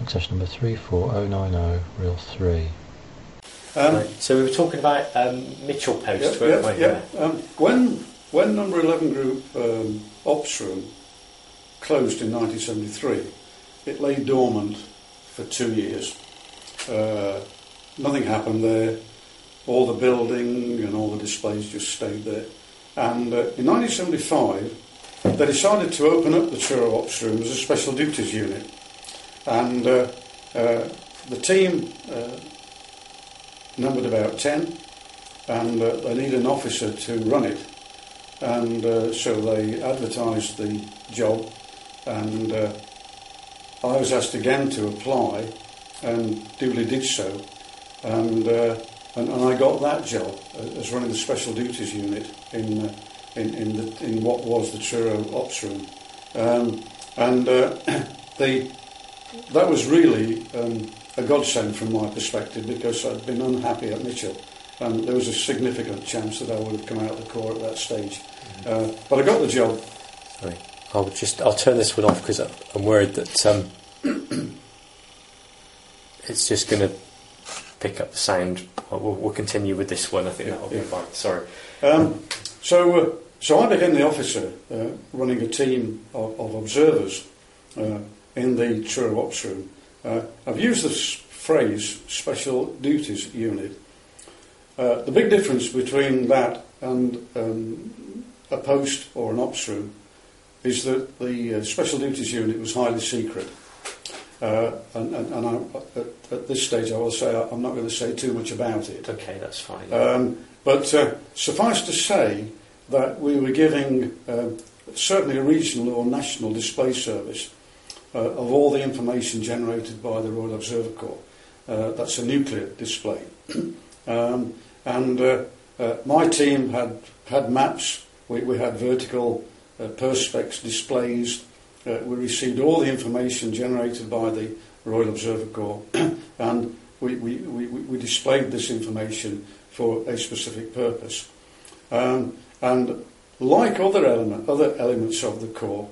Session number 34090, reel 3. Right. So we were talking about Mitchell Post, weren't we? Yeah. When number 11 group ops room closed in 1973, it lay dormant for 2 years. Nothing happened there. All the building and all the displays just stayed there. And in 1975, they decided to open up the Truro ops room as a special duties unit. And the team numbered about 10, and they need an officer to run it. And so they advertised the job, and I was asked again to apply, and duly did so. And I got that job as running the special duties unit in what was the Truro ops room, that was really a godsend from my perspective, because I'd been unhappy at Mitchell, and there was a significant chance that I would have come out of the Corps at that stage. But I got the job. Sorry, I'll turn this one off because I'm worried that it's just going to pick up the sound. We'll continue with this one. I think that'll be fine. Sorry. So I became the officer running a team of observers in the Truro ops room. I've used this phrase, special duties unit. The big difference between that and a post or an ops room is that the special duties unit was highly secret. And at this stage I will say I'm not going to say too much about it. Okay, that's fine. But suffice to say that we were giving certainly a regional or national display service of all the information generated by the Royal Observer Corps. That's a nuclear display. My team had maps, we had vertical perspex displays, we received all the information generated by the Royal Observer Corps, and we displayed this information for a specific purpose. And like other elements of the Corps,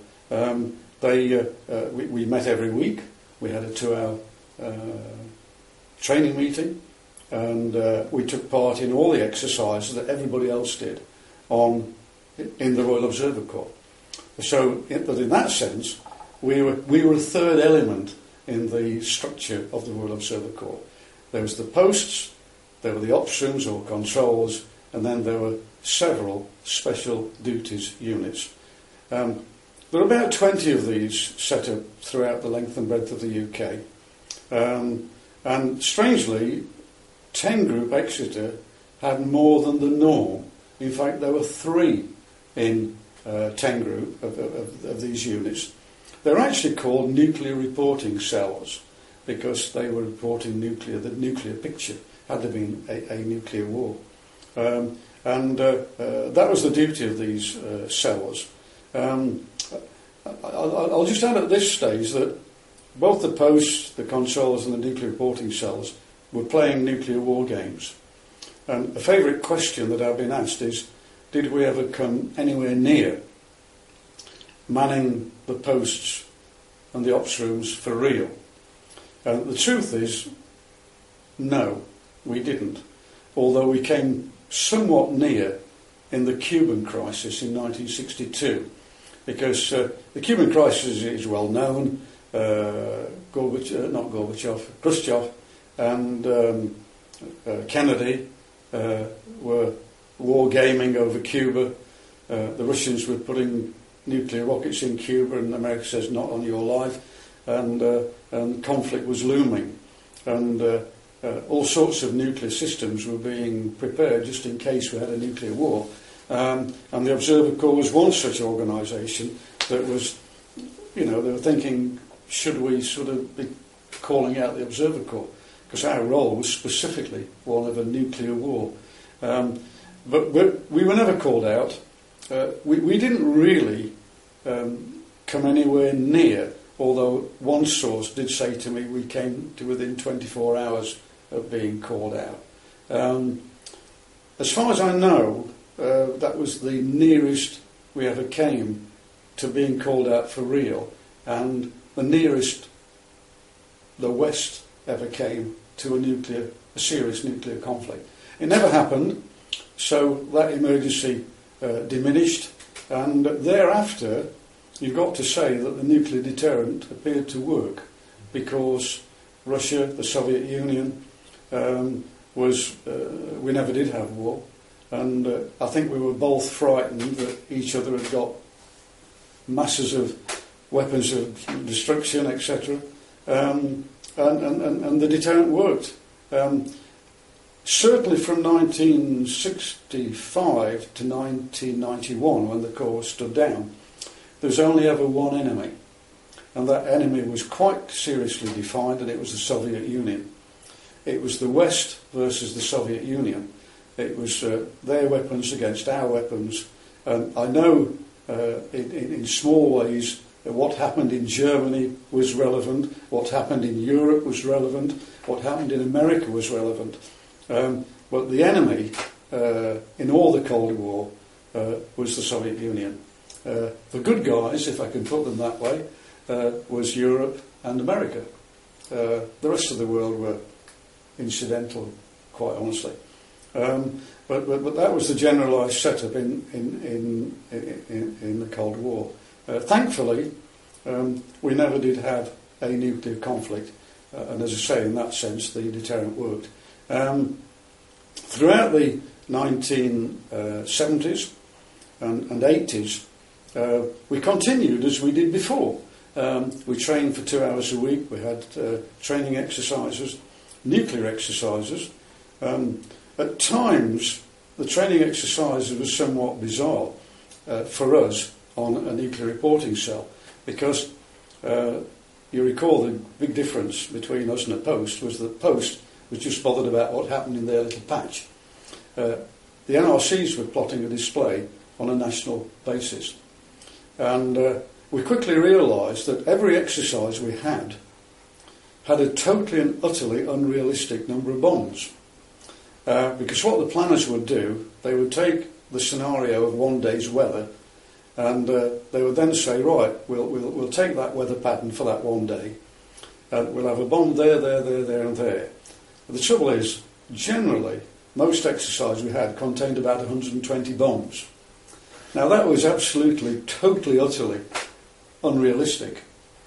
we met every week. We had a 2-hour training meeting, and we took part in all the exercises that everybody else did in the Royal Observer Corps. So, but in that sense, we were a third element in the structure of the Royal Observer Corps. There was the posts, there were the ops rooms or controls, and then there were several special duties units. There are about 20 of these set up throughout the length and breadth of the UK. And strangely, 10 Group Exeter had more than the norm. In fact, there were 3 in 10 Group of these units. They're actually called nuclear reporting cells because they were reporting the nuclear picture had there been a nuclear war. That was the duty of these cells. I'll just add at this stage that both the posts, the consoles and the nuclear reporting cells were playing nuclear war games. And a favourite question that I've been asked is, did we ever come anywhere near manning the posts and the ops rooms for real? And the truth is, no, we didn't. Although we came somewhat near in the Cuban crisis in 1962. Because the Cuban crisis is well known. Khrushchev and Kennedy were wargaming over Cuba. The Russians were putting nuclear rockets in Cuba, and America says, not on your life. And conflict was looming. And all sorts of nuclear systems were being prepared just in case we had a nuclear war. And the Observer Corps was one such organisation that was, they were thinking, should we sort of be calling out the Observer Corps? Because our role was specifically one of a nuclear war. But we were never called out. We didn't really come anywhere near, although one source did say to me we came to within 24 hours of being called out. As far as I know, that was the nearest we ever came to being called out for real, and the nearest the West ever came to a serious nuclear conflict. It never happened, so that emergency diminished, and thereafter you've got to say that the nuclear deterrent appeared to work, because Russia, the Soviet Union, we never did have war, and I think we were both frightened that each other had got masses of weapons of destruction, etc. And the deterrent worked. Certainly from 1965 to 1991, when the Corps stood down, there was only ever one enemy, and that enemy was quite seriously defined, and it was the Soviet Union. It was the West versus the Soviet Union. It was their weapons against our weapons. I know in small ways what happened in Germany was relevant, what happened in Europe was relevant, what happened in America was relevant. But the enemy in all the Cold War was the Soviet Union. The good guys, if I can put them that way, was Europe and America. The rest of the world were incidental, quite honestly. But that was the generalised setup in the Cold War. Thankfully, we never did have a nuclear conflict, and as I say, in that sense, the deterrent worked. Throughout the 1970s and 80s, we continued as we did before. We trained for 2 hours a week. We had training exercises, nuclear exercises. At times, the training exercises were somewhat bizarre for us on a nuclear reporting cell, because you recall the big difference between us and a post was that post was just bothered about what happened in their little patch. The NRCs were plotting a display on a national basis, and we quickly realised that every exercise we had a totally and utterly unrealistic number of bombs. Because what the planners would do, they would take the scenario of one day's weather, and they would then say, right, we'll take that weather pattern for that one day, and we'll have a bomb there, and there. But the trouble is, generally, most exercise we had contained about 120 bombs. Now that was absolutely, totally, utterly unrealistic.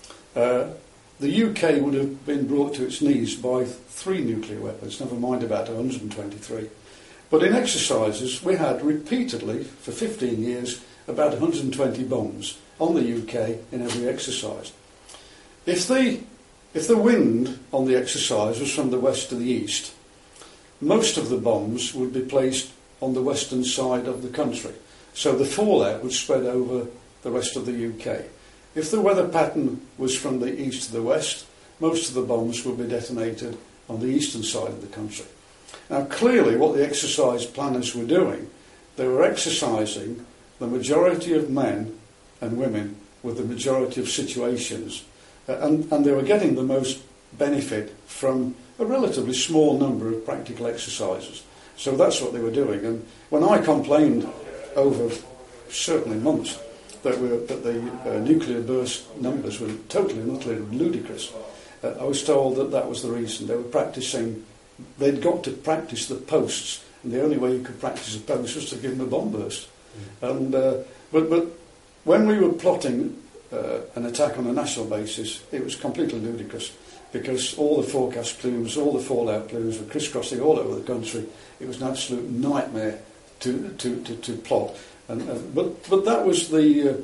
The UK would have been brought to its knees by 3 nuclear weapons, never mind about 123. But in exercises, we had repeatedly, for 15 years, about 120 bombs on the UK in every exercise. If the wind on the exercise was from the west to the east, most of the bombs would be placed on the western side of the country, so the fallout would spread over the rest of the UK. If the weather pattern was from the east to the west, most of the bombs would be detonated on the eastern side of the country. Now clearly what the exercise planners were doing, they were exercising the majority of men and women with the majority of situations, and they were getting the most benefit from a relatively small number of practical exercises. So that's what they were doing. And when I complained over certainly months that the nuclear burst numbers were totally and utterly ludicrous, I was told that was the reason. They were practising, they'd got to practice the posts, and the only way you could practice a post was to give them a bomb burst. And but when we were plotting an attack on a national basis, it was completely ludicrous, because all the forecast plumes, all the fallout plumes were crisscrossing all over the country. It was an absolute nightmare to plot. But that was the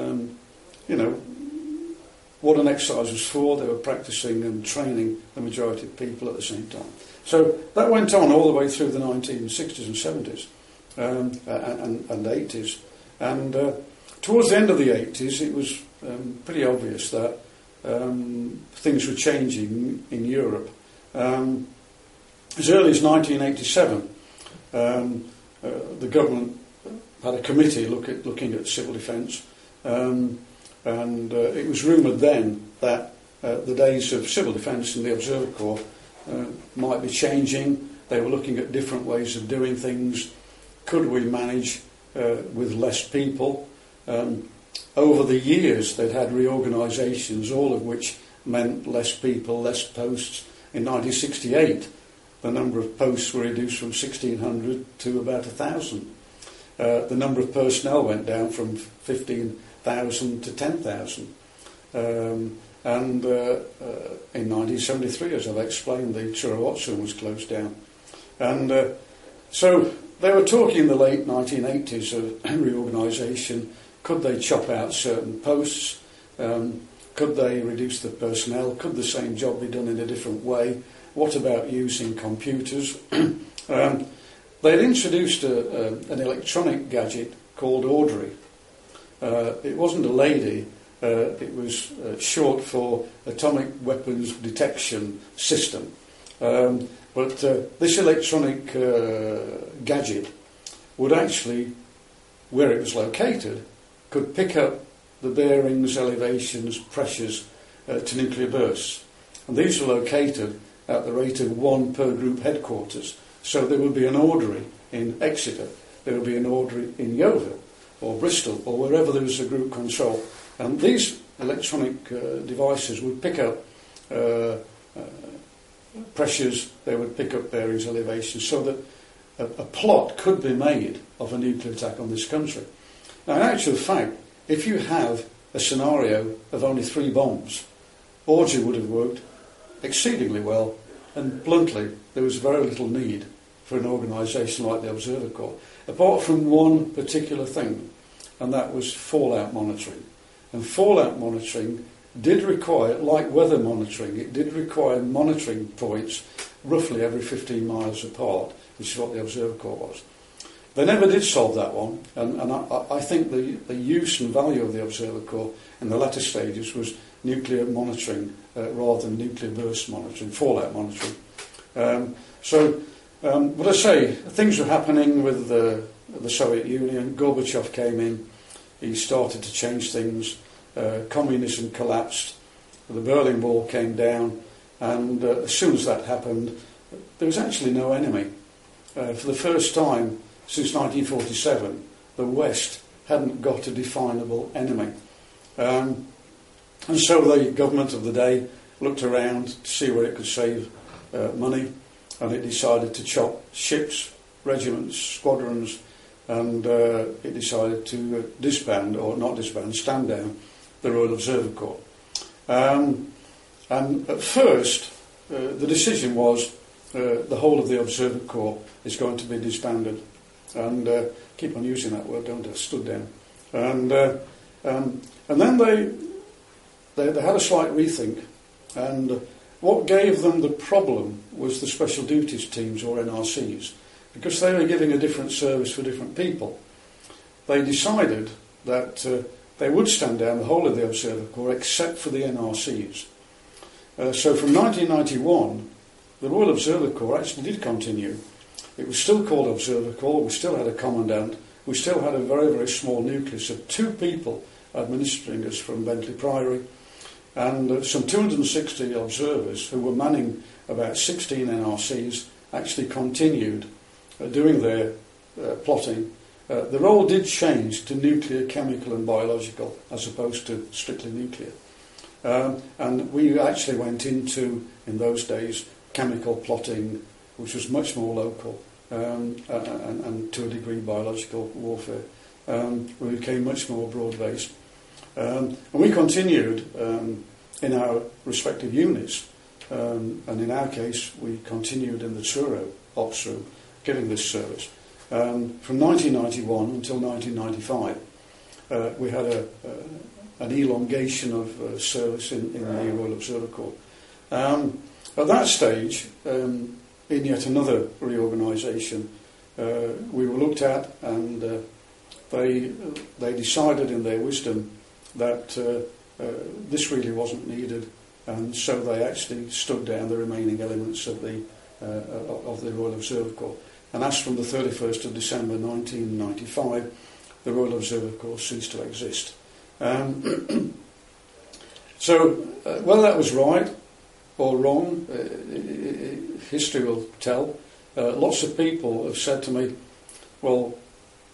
what an exercise was for. They were practising and training the majority of people at the same time. So that went on all the way through the 1960s and 70s and 80s. And towards the end of the 80s, it was pretty obvious that things were changing in Europe. As early as 1987, the government had a committee looking at civil defence, and it was rumoured then that the days of civil defence in the Observer Corps might be changing. They were looking at different ways of doing things. Could we manage with less people? Over the years, they'd had reorganisations, all of which meant less people, less posts. In 1968, the number of posts were reduced from 1,600 to about 1,000. The number of personnel went down from 15,000 to 10,000. In 1973, as I've explained, the Truro Oxford was closed down. And so they were talking in the late 1980s of reorganisation. Could they chop out certain posts? Could they reduce the personnel? Could the same job be done in a different way? What about using computers? They'd introduced an electronic gadget called Audrey. It wasn't a lady. It was short for Atomic Weapons Detection System. But this electronic gadget would actually, where it was located, could pick up the bearings, elevations, pressures to nuclear bursts. And these were located at the rate of 1 per group headquarters. So there would be an Audrey in Exeter, there would be an Audrey in Yeovil, or Bristol, or wherever there was a group control. And these electronic devices would pick up pressures, they would pick up bearings, elevations, so that a plot could be made of a nuclear attack on this country. Now, in actual fact, if you have a scenario of only 3 bombs, Audrey would have worked exceedingly well, and bluntly, there was very little need for an organisation like the Observer Corps, apart from one particular thing, and that was fallout monitoring. And fallout monitoring did require, like weather monitoring, it did require monitoring points roughly every 15 miles apart, which is what the Observer Corps was. They never did solve that one, and I think the use and value of the Observer Corps in the latter stages was nuclear monitoring rather than nuclear burst monitoring, fallout monitoring. But I say, things were happening with the Soviet Union. Gorbachev came in, he started to change things, communism collapsed, the Berlin Wall came down, and as soon as that happened, there was actually no enemy. For the first time since 1947, the West hadn't got a definable enemy. And so the government of the day looked around to see where it could save money, and it decided to chop ships, regiments, squadrons, and it decided to disband, or not disband, stand down the Royal Observer Corps. And at first, the decision was the whole of the Observer Corps is going to be disbanded. And keep on using that word, don't I? Stood down. And then they had a slight rethink, and what gave them the problem was the Special Duties Teams, or NRCs, because they were giving a different service for different people. They decided that they would stand down the whole of the Observer Corps except for the NRCs. So from 1991, the Royal Observer Corps actually did continue. It was still called Observer Corps, we still had a commandant, we still had a very, very small nucleus of 2 people administering us from Bentley Priory, and some 260 observers who were manning about 16 NRCs actually continued doing their plotting. The role did change to nuclear, chemical and biological as opposed to strictly nuclear. And we actually went into, in those days, chemical plotting, which was much more local, and to a degree biological warfare. We became much more broad-based. And we continued in our respective units, and in our case we continued in the Truro Ops Room giving this service. From 1991 until 1995 we had an elongation of service in the Royal Observer Corps. At that stage, in yet another reorganisation, we were looked at, and they decided in their wisdom that this really wasn't needed, and so they actually stood down the remaining elements of the Royal Observer Corps. And as from the 31st of December 1995, the Royal Observer Corps ceased to exist. So, whether that was right or wrong, history will tell. Lots of people have said to me, well,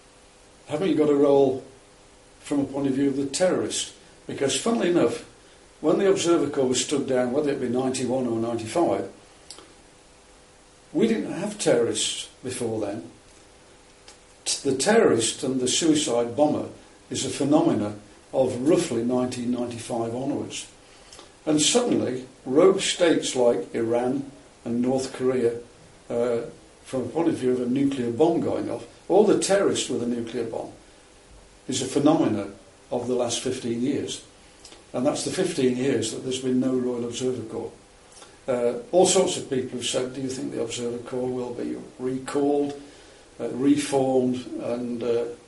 haven't you got a role from a point of view of the terrorist? Because funnily enough, when the Observer Corps was stood down, whether it be 91 or 95, we didn't have terrorists before then. The terrorist and the suicide bomber is a phenomena of roughly 1995 onwards. And suddenly, rogue states like Iran and North Korea, from a point of view of a nuclear bomb going off, or the terrorist with a nuclear bomb, is a phenomena of the last 15 years. And that's the 15 years that there's been no Royal Observer Corps. All sorts of people have said, do you think the Observer Corps will be recalled, reformed? And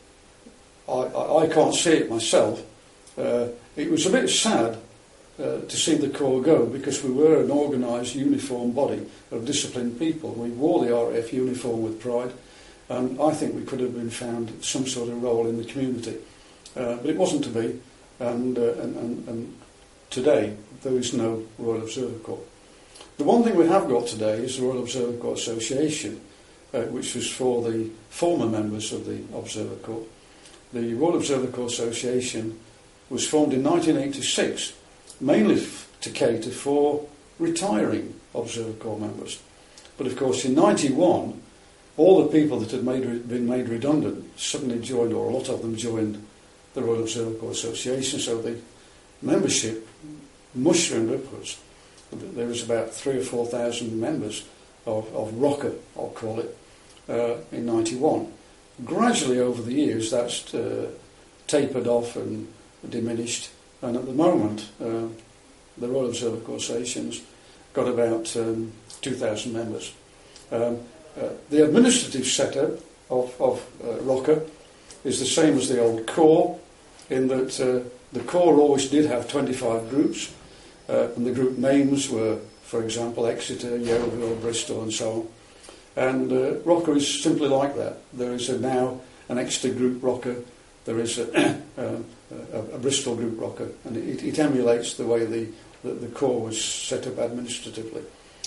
I can't see it myself. It was a bit sad to see the Corps go, because we were an organised, uniform body of disciplined people. We wore the RAF uniform with pride, and I think we could have been found some sort of role in the community. But it wasn't to be, and today there is no Royal Observer Corps. The one thing we have got today is the Royal Observer Corps Association, which was for the former members of the Observer Corps. The Royal Observer Corps Association was formed in 1986, mainly to cater for retiring Observer Corps members. But of course in 91, all the people that had been made redundant suddenly joined, or a lot of them joined, the Royal Observer Corps Association, so the membership mushroomed upwards. There was about 3,000 or 4,000 members of ROCA, I'll call it, in 91. Gradually over the years that's tapered off and diminished, and at the moment the Royal Observer Corps Association's got about 2,000 members. The administrative setup of ROCA is the same as the old Corps, in that the Corps always did have 25 groups, and the group names were, for example, Exeter, Yeovil, Bristol and so on. And ROCA is simply like that. There is now an Exeter group ROCA, there is a Bristol group ROCA, and it emulates the way the Corps was set up administratively.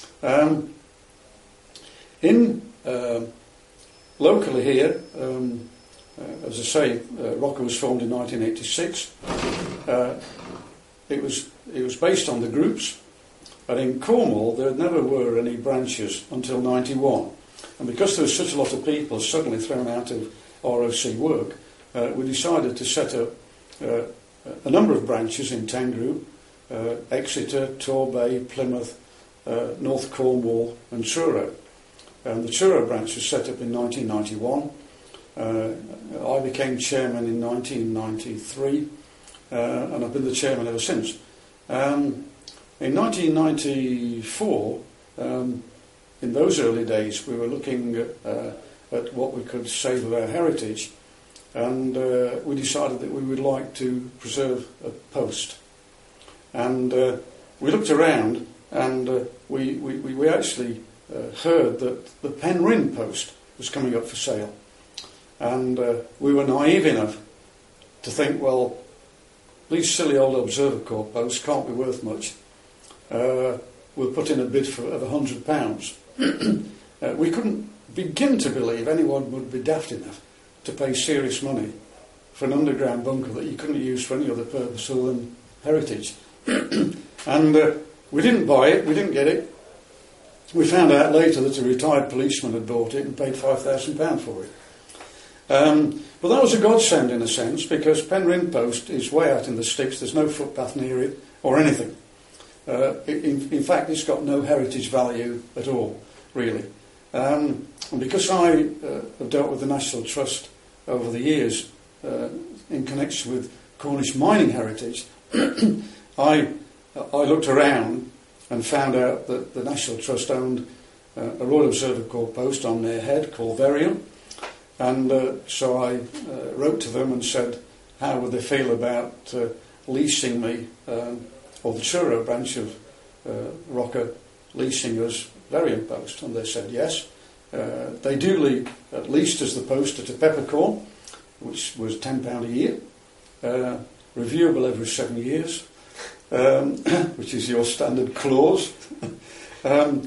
Locally here, as I say, ROCA was formed in 1986. It was based on the groups, and in Cornwall there never were any branches until 91. And because there was such a lot of people suddenly thrown out of ROC work, we decided to set up a number of branches in Tangrew, Exeter, Torbay, Plymouth, North Cornwall and Truro. And the Truro branch was set up in 1991. I became chairman in 1993, and I've been the chairman ever since. In 1994, in those early days, we were looking at what we could save of our heritage, and we decided that we would like to preserve a post. And we looked around, and we actually heard that the Penryn post was coming up for sale. And we were naive enough to think, well, these silly old Observer Corps posts can't be worth much. We'll put in a bid of £100. We couldn't begin to believe anyone would be daft enough to pay serious money for an underground bunker that you couldn't use for any other purpose other than heritage. And we didn't buy it, we didn't get it. We found out later that a retired policeman had bought it and paid £5,000 for it. But that was a godsend in a sense, because Penryn Post is way out in the sticks. There's no footpath near it or anything. In fact, it's got no heritage value at all, really. And because I have dealt with the National Trust over the years in connection with Cornish mining heritage, I looked around and found out that the National Trust owned a Royal Observer Corps post on their head called Verium. And so I wrote to them and said, how would they feel about leasing me, or the Truro branch of ROCA leasing us Verium post? And they said yes. They do leased us the post at a peppercorn, which was £10 a year, reviewable every 7 years, which is your standard clause. And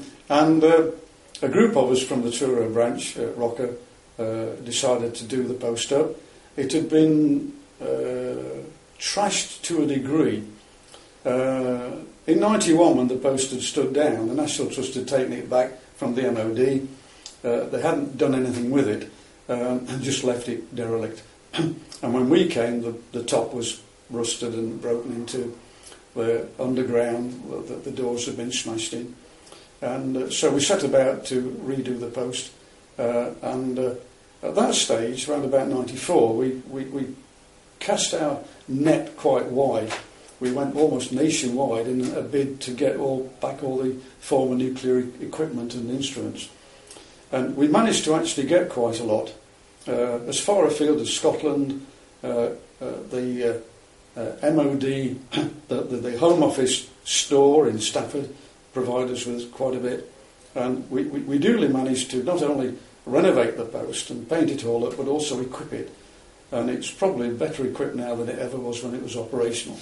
a group of us from the Truro branch at ROCA decided to do the post up. It had been trashed to a degree In 91, when the post had stood down, the National Trust had taken it back from the MOD. They hadn't done anything with it and just left it derelict. And when we came, the top was rusted and broken into. The underground, the doors had been smashed in. And so we set about to redo the post. And at that stage, around about 94, we cast our net quite wide. We went almost nationwide in a bid to get back all the former nuclear equipment and instruments. And we managed to actually get quite a lot. As far afield as Scotland, the MOD, the Home Office store in Stafford provided us with quite a bit. And we duly managed to not only renovate the post and paint it all up, but also equip it. And it's probably better equipped now than it ever was when it was operational.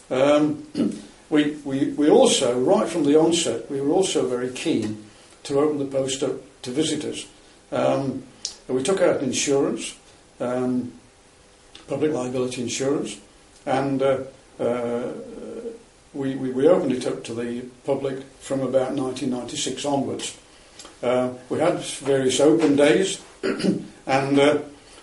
We also, right from the onset, we were also very keen to open the post up to visitors. We took out insurance, public liability insurance, and we opened it up to the public from about 1996 onwards. We had various open days, and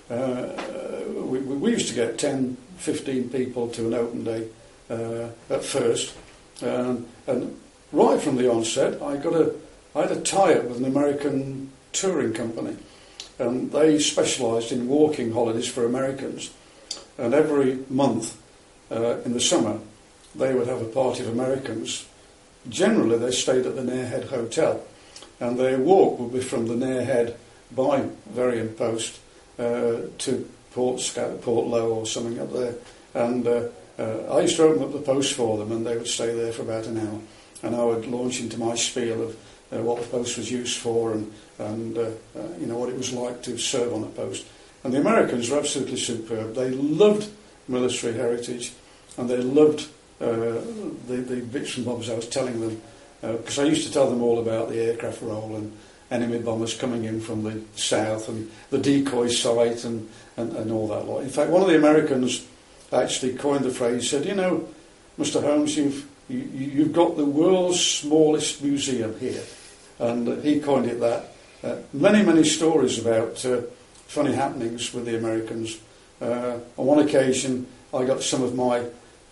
we used to get 10, 15 people to an open day at first. And right from the onset, I had a tie-up with an American touring company, and they specialised in walking holidays for Americans. And every month in the summer, they would have a party of Americans. Generally, they stayed at the Nare Head Hotel, and their walk would be from the Nare Head by Verrion Post to Portlow or something up there. And I used to open up the post for them, and they would stay there for about an hour. And I would launch into my spiel of what the post was used for and what it was like to serve on a post. And the Americans were absolutely superb. They loved military heritage, and they loved the bits and bobs I was telling them, because I used to tell them all about the aircraft roll and enemy bombers coming in from the south and the decoy site and all that lot. In fact, one of the Americans actually coined the phrase, said, Mr. Holmes, you've got the world's smallest museum here. And he coined it that. Many stories about funny happenings with the Americans. On one occasion, I got some of my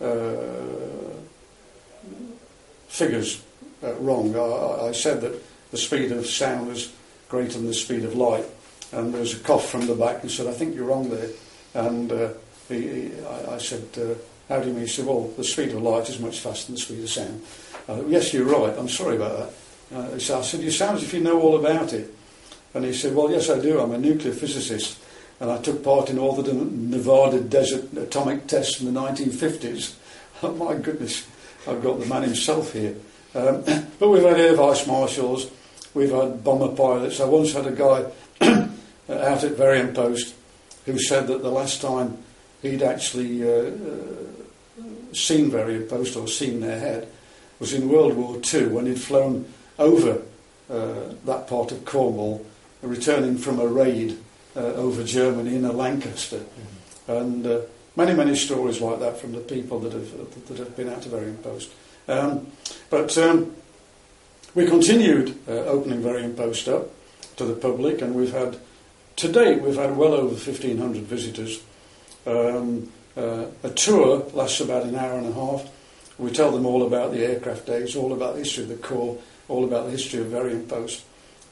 figures wrong. I said that the speed of sound was greater than the speed of light, and there was a cough from the back and said, I think you're wrong there. And I said, how do you mean? He said, well, the speed of light is much faster than the speed of sound. Yes, you're right, I'm sorry about that. So I said, you sound as if you know all about it. And he said, well, yes, I do, I'm a nuclear physicist, and I took part in all the Nevada desert atomic tests in the 1950s. Oh, my goodness, I've got the man himself here. But we've had air vice marshals, we've had bomber pilots. I once had a guy out at Verrion Post who said that the last time he'd actually seen Verrion Post or seen Nare Head was in World War II, when he'd flown over that part of Cornwall, returning from a raid over Germany in a Lancaster. Mm-hmm. And many stories like that from the people that have been out to Verrion Post. But we continued opening Verrion Post up to the public, and to date we've had well over 1,500 visitors. A tour lasts about an hour and a half. We tell them all about the aircraft days, all about the history of the Corps, all about the history of Verrion Post.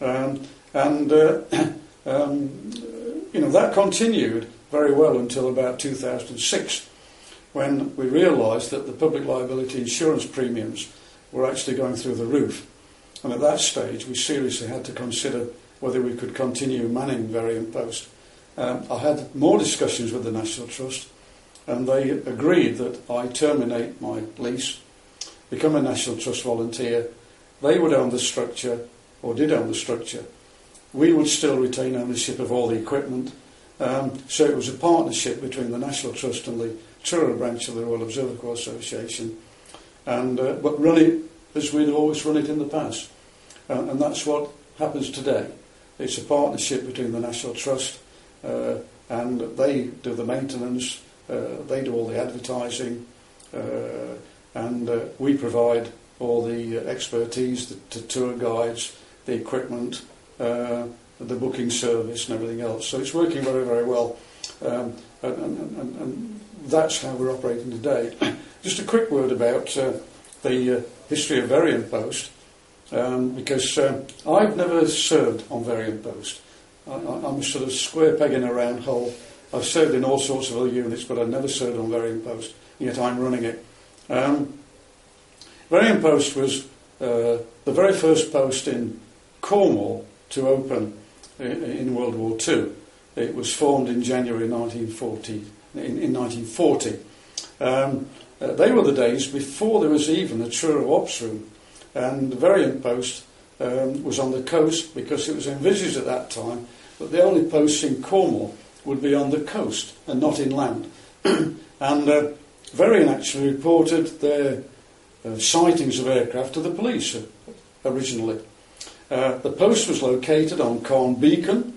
That continued very well until about 2006, when we realised that the public liability insurance premiums were actually going through the roof. And at that stage, we seriously had to consider whether we could continue manning Verrion Post. I had more discussions with the National Trust, and they agreed that I terminate my lease, become a National Trust volunteer. They would own the structure, or did own the structure. We would still retain ownership of all the equipment. So it was a partnership between the National Trust and the Truro branch of the Royal Observatory Association, but run it as we'd always run it in the past. And that's what happens today. It's a partnership between the National Trust and they do the maintenance, they do all the advertising, and we provide all the expertise, the tour guides, the equipment, the booking service and everything else. So it's working very, very well, and that's how we're operating today. Just a quick word about the history of Varian Post, because I've never served on Varian Post. I'm a sort of square peg in a round hole. I've served in all sorts of other units, but I've never served on Varian Post, yet I'm running it. Varian Post was the very first post in Cornwall to open in World War II. It was formed in January 1940. In 1940. They were the days before there was even a Truro Ops room, and the Varian Post was on the coast because it was envisaged at that time that the only posts in Cornwall would be on the coast and not inland. And Varian actually reported their sightings of aircraft to the police originally. The post was located on Carn Beacon.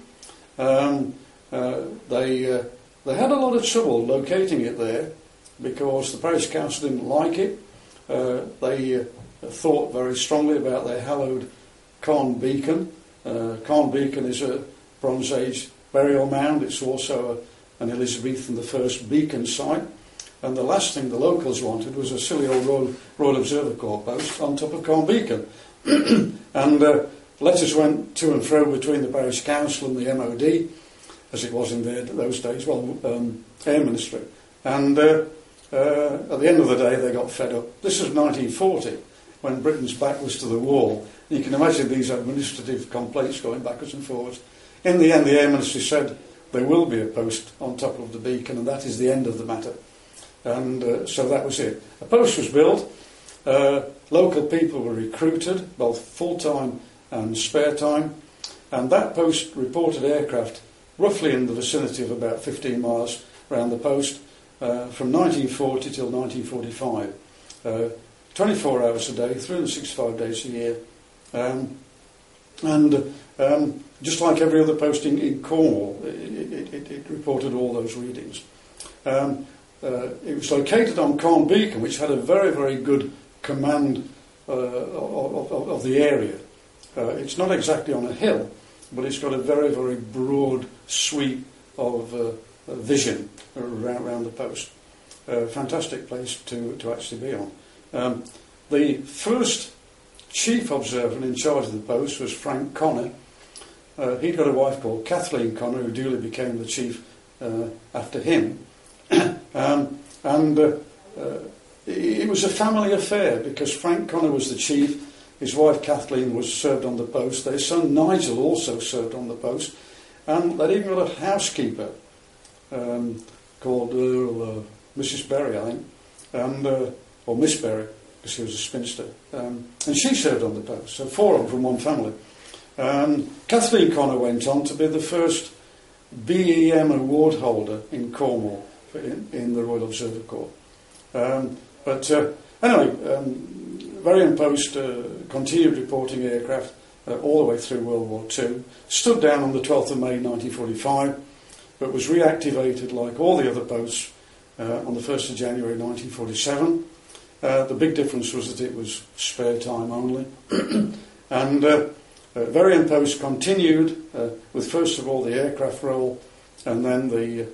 They had a lot of trouble locating it there because the parish council didn't like it. They thought very strongly about their hallowed Carn Beacon. Carn Beacon is a Bronze Age burial mound. It's also an Elizabethan I beacon site. And the last thing the locals wanted was a silly old Royal Observer Corps post on top of Carn Beacon. And letters went to and fro between the parish council and the MOD, as it was in those days, Air Ministry. And at the end of the day, they got fed up. This was 1940, when Britain's back was to the wall. You can imagine these administrative complaints going backwards and forwards. In the end, the Air Ministry said there will be a post on top of the beacon, and that is the end of the matter. And so that was it. A post was built. Local people were recruited, both full-time and spare time. And that post reported aircraft roughly in the vicinity of about 15 miles around the post from 1940 till 1945. 24 hours a day, 365 days a year. Just like every other posting in Cornwall, it reported all those readings. It was located on Carn Beacon, which had a very, very good command of the area. It's not exactly on a hill, but it's got a very, very broad sweep of vision around the post. Fantastic place to actually be on. The first chief observer and in charge of the post was Frank Connor. He'd got a wife called Kathleen Connor, who duly became the chief after him. It was a family affair because Frank Connor was the chief. His wife Kathleen was served on the post. Their son Nigel also served on the post. And they'd even got a housekeeper called Mrs. Berry, I think, or Miss Berry, because she was a spinster. And she served on the post, so 4 of them from one family. Kathleen Connor went on to be the first BEM award holder in Cornwall in the Royal Observer Corps. Varian Post continued reporting aircraft all the way through World War II, stood down on the 12th of May 1945, but was reactivated like all the other posts on the 1st of January 1947. The big difference was that it was spare time only. And Varian Post continued with first of all the aircraft role and then the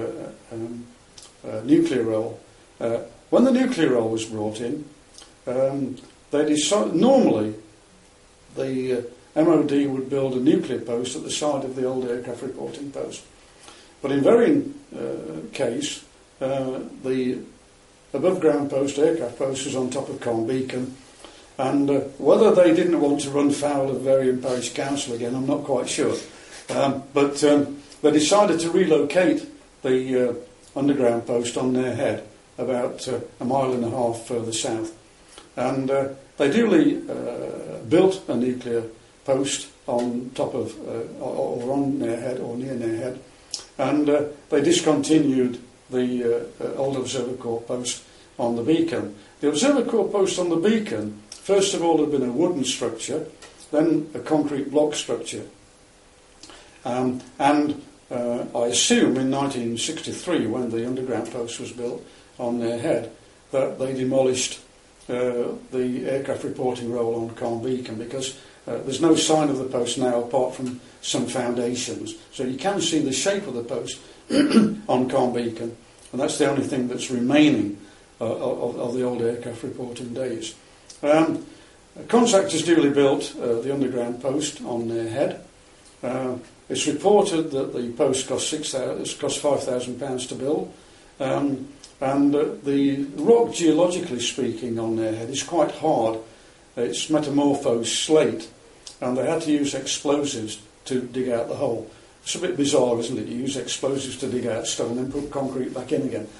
nuclear role. When the nuclear role was brought in, they decided normally the MOD would build a nuclear post at the side of the old aircraft reporting post. But in Varian case, the above ground post, aircraft post, was on top of Carn Beacon. And whether they didn't want to run foul of Varian Parish Council again, I'm not quite sure. But they decided to relocate the underground post on their head about a mile and a half further south. And they duly built a nuclear post on top of, or on their head, or near their head. And they discontinued the old Observer Corps post on the beacon. The Observer Corps post on the beacon, first of all, had been a wooden structure, then a concrete block structure. I assume in 1963, when the underground post was built on their head, that they demolished the aircraft reporting role on Calne Beacon, because there's no sign of the post now apart from some foundations. So you can see the shape of the post on Calne Beacon, and that's the only thing that's remaining of the old aircraft reporting days. Contractors duly built the underground post on their head. It's reported that the post cost £5,000 to build, and the rock, geologically speaking, on their head is quite hard. It's metamorphosed slate, and they had to use explosives to dig out the hole. It's a bit bizarre, isn't it? You use explosives to dig out stone and put concrete back in again.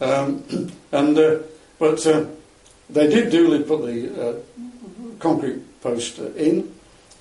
But they did duly put the concrete post in.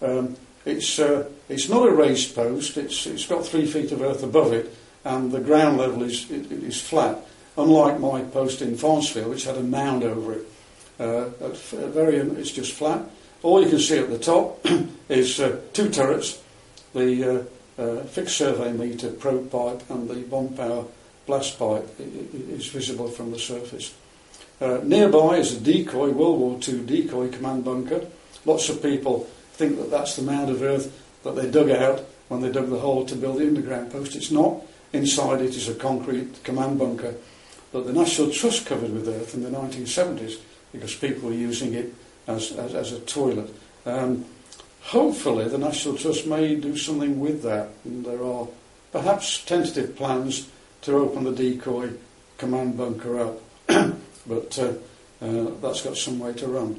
It's not a raised post. It's got 3 feet of earth above it, and the ground level is flat. Unlike my post in Farnsfield, which had a mound over it. It's just flat. All you can see at the top is 2 turrets, the fixed survey meter probe pipe, and the bomb power blast pipe is visible from the surface. Nearby is a decoy, World War II decoy command bunker. Lots of people think that that's the mound of earth that they dug out when they dug the hole to build the underground post. It's not. Inside it is a concrete command bunker that the National Trust covered with earth in the 1970s because people were using it as a toilet. Hopefully the National Trust may do something with that, and there are perhaps tentative plans to open the decoy command bunker up, but that's got some way to run.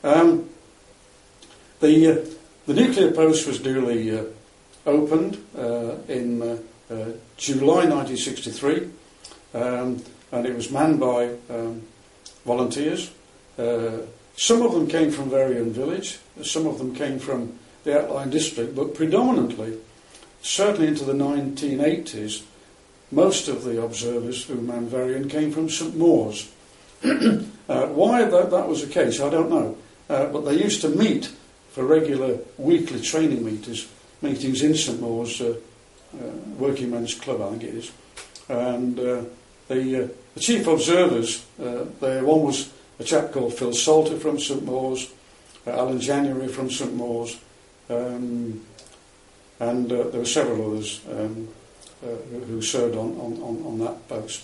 The nuclear post was duly opened in July 1963, and it was manned by volunteers. Some of them came from Varian Village, some of them came from the outlying district, but predominantly, certainly into the 1980s, most of the observers who manned Varian came from St Mawes. Why that was the case, I don't know. But they used to meet for regular weekly training meetings in St Mawes, Working Men's Club, I think it is. And the chief observers, one was a chap called Phil Salter from St Mawes, Alan January from St Mawes, and there were several others who served on that post.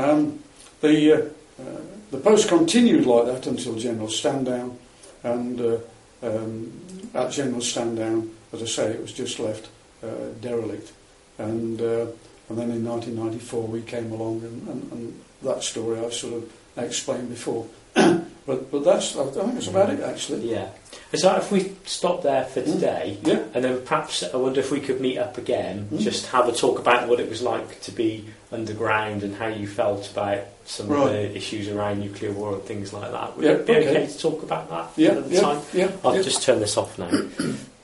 The post continued like that until General Standdown, and at General Standdown, as I say, it was just left derelict. And then in 1994 we came along, and that story I sort of explained before. But that's, I think that's about it, actually. Yeah. So if we stop there for today, Yeah. and then perhaps I wonder if we could meet up again, just have a talk about what it was like to be underground and how you felt about some of the issues around nuclear war and things like that. Would it be okay to talk about that another time? Yeah. I'll just turn this off now.